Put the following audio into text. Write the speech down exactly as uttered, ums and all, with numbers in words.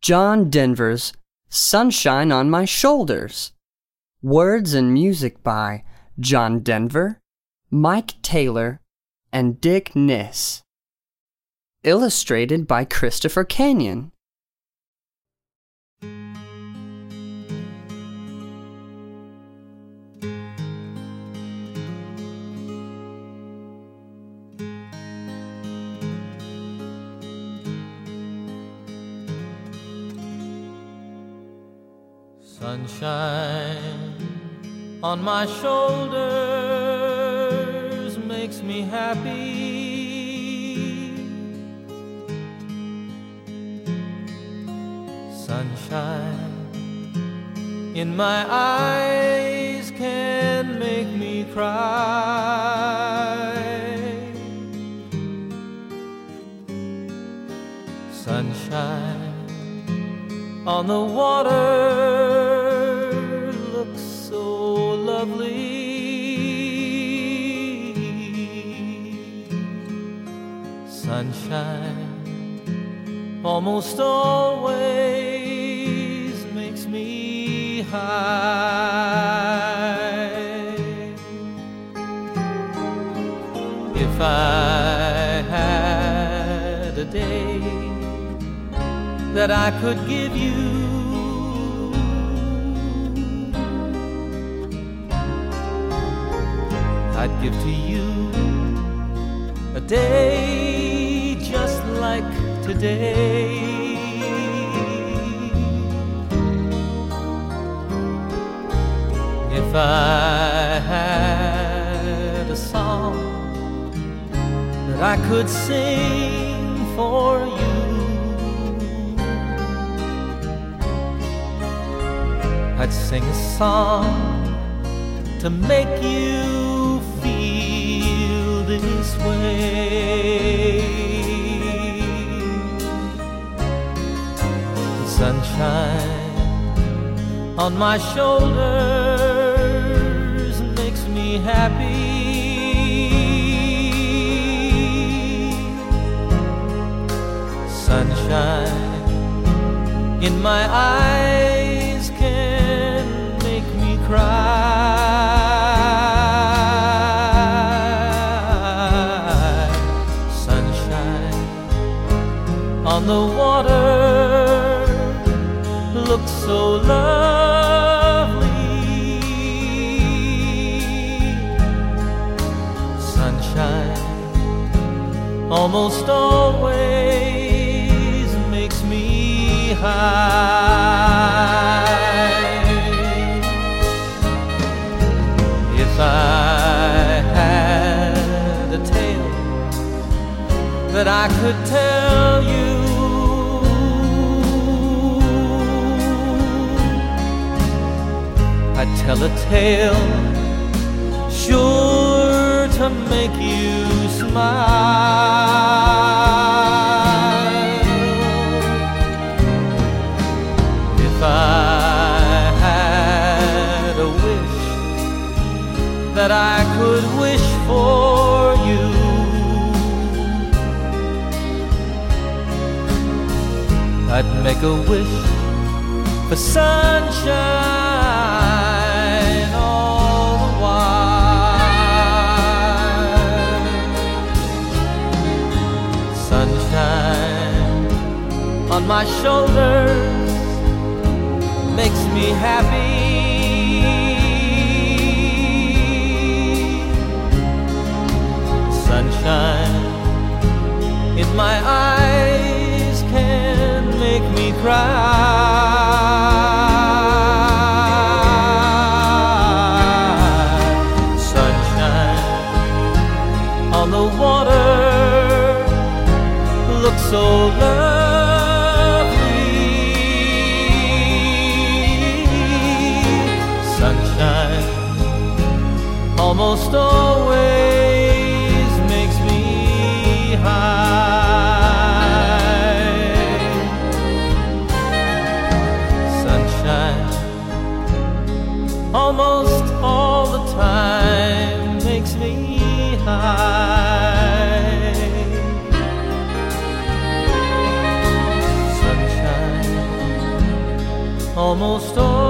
John Denver's Sunshine on My Shoulders. Words and music by John Denver, Mike Taylor, and Dick Niss. Illustrated by Christopher Canyon. Sunshine on my shoulders makes me happy. Sunshine in my eyes can make me cry. Sunshine on the water looks so lovely. Sunshine almost always makes me high. If I had a day that I could give you, I'd give to you a day just like today. If I had a song that I could sing for you, I'd sing a song to make you feel this way. Sunshine on my shoulders makes me happy. Sunshine in my eyes can make me cry. Sunshine on the water looks so lovely. Sunshine almost always makes me high. If I had a tale that I could tell you, I'd tell a tale sure to make you smile. If I had a wish that I could wish for you, I'd make a wish for sunshine all the while. Sunshine on my shoulders makes me happy. Sunshine in my eyes can make me cry. Sunshine on the water looks so lovely. Sunshine almost always makes me high. Sunshine almost all the time makes me high. Sunshine almost all